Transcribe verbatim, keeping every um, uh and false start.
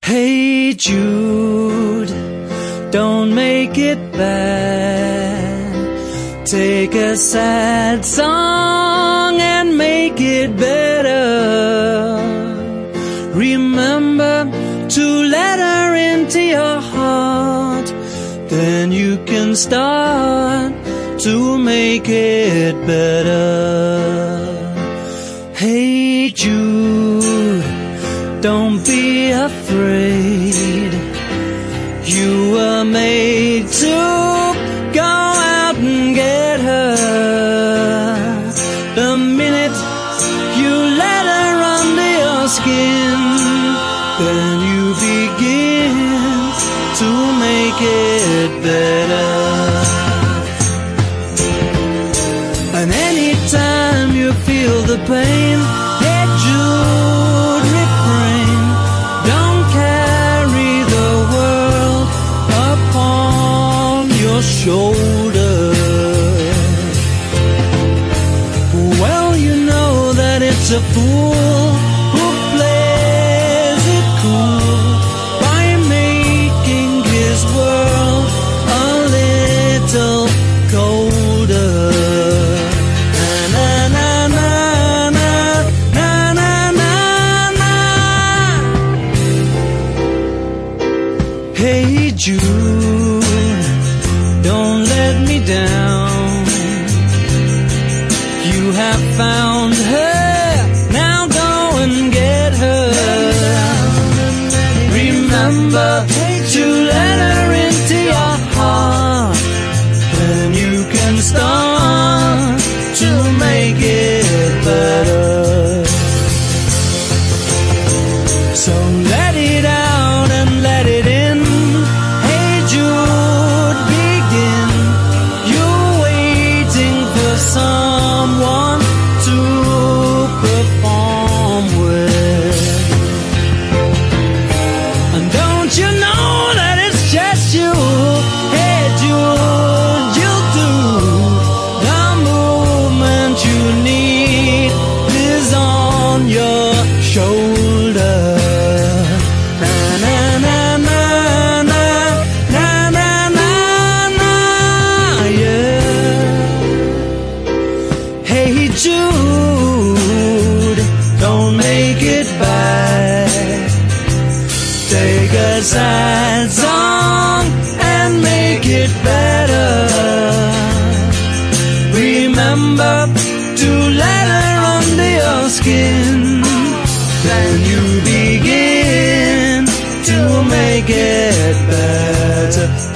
Hey Jude, don't make it bad. Take a sad song and make it better. Remember to let her into your heart, then you can start to make it better. Hey Jude, don't be afraid. You were made to go out and get her. The minute you let her under your skin, then you begin to make it better. And anytime you feel the pain, hey Jude, refrain. Don't carry the world upon your shoulder. Well, you know that it's a fool who plays it cool by making his world a little colder. Na na na na na na na na. Hey Jude, don't let me down. You have found her, now go and get her. Remember to let her into your heart, then you can start to make it better. So let it out and let it in. Hey Jude, begin. You're waiting for someone to perform with. And don't you know that it's just you? Hey Jude, you'll do. The movement you need is on your shoulder. Na na na na na na na na na, yeah. Hey Jude, don't make it bad. Take a sad song and make it better. Remember to let her under your skin, then you begin to make it better.